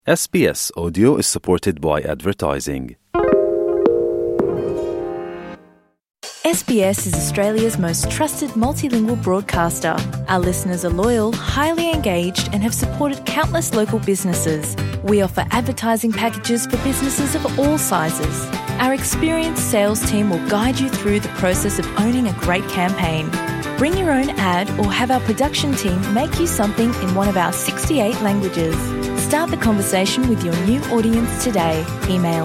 SBS Audio is supported by advertising. SBS is Australia's most trusted multilingual broadcaster. Our listeners are loyal, highly engaged, and have supported countless local businesses. We offer advertising packages for businesses of all sizes. Our experienced sales team will guide you through the process of owning a great campaign. Bring your own ad or have our production team make you something in one of our 68 languages. Start the conversation with your new audience today. Email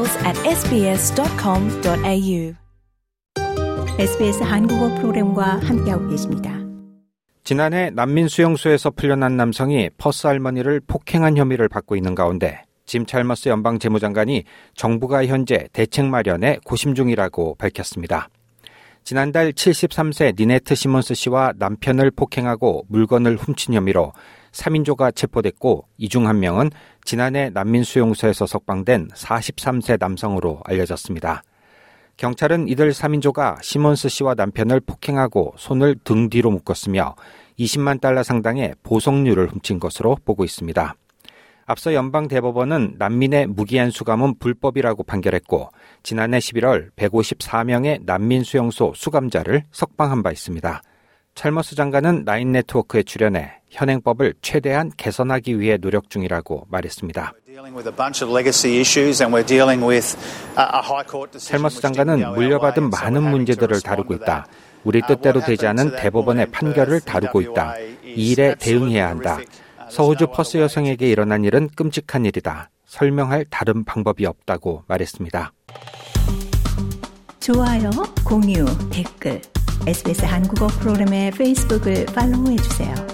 sales@sbs.com.au. SBS 한국어 프로그램과 함께하고 계십니다. 지난해 난민 수용소에서 풀려난 남성이 퍼스 할머니를 폭행한 혐의를 받고 있는 가운데 짐 찰머스 연방 재무장관이 정부가 현재 대책 마련에 고심 중이라고 밝혔습니다. 지난달 73세 니네트 시몬스 씨와 남편을 폭행하고 물건을 훔친 혐의로 3인조가 체포됐고 이 중 한 명은 지난해 난민 수용소에서 석방된 43세 남성으로 알려졌습니다. 경찰은 이들 3인조가 시몬스 씨와 남편을 폭행하고 손을 등 뒤로 묶었으며 20만 달러 상당의 보석류를 훔친 것으로 보고 있습니다. 앞서 연방대법원은 난민의 무기한 수감은 불법이라고 판결했고 지난해 11월 154명의 난민 수용소 수감자를 석방한 바 있습니다. 찰머스 장관은 나인 네트워크에 출연해 현행법을 최대한 개선하기 위해 노력 중이라고 말했습니다. 찰머스 장관은 물려받은 많은 문제들을 다루고 있다. 우리 뜻대로 되지 않은 대법원의 판결을 다루고 있다. 이 일에 대응해야 한다. 서호주 퍼스 여성에게 일어난 일은 끔찍한 일이다. 설명할 다른 방법이 없다고 말했습니다. 좋아요, 공유, 댓글, SBS 한국어 프로그램의 페이스북을 팔로우해주세요.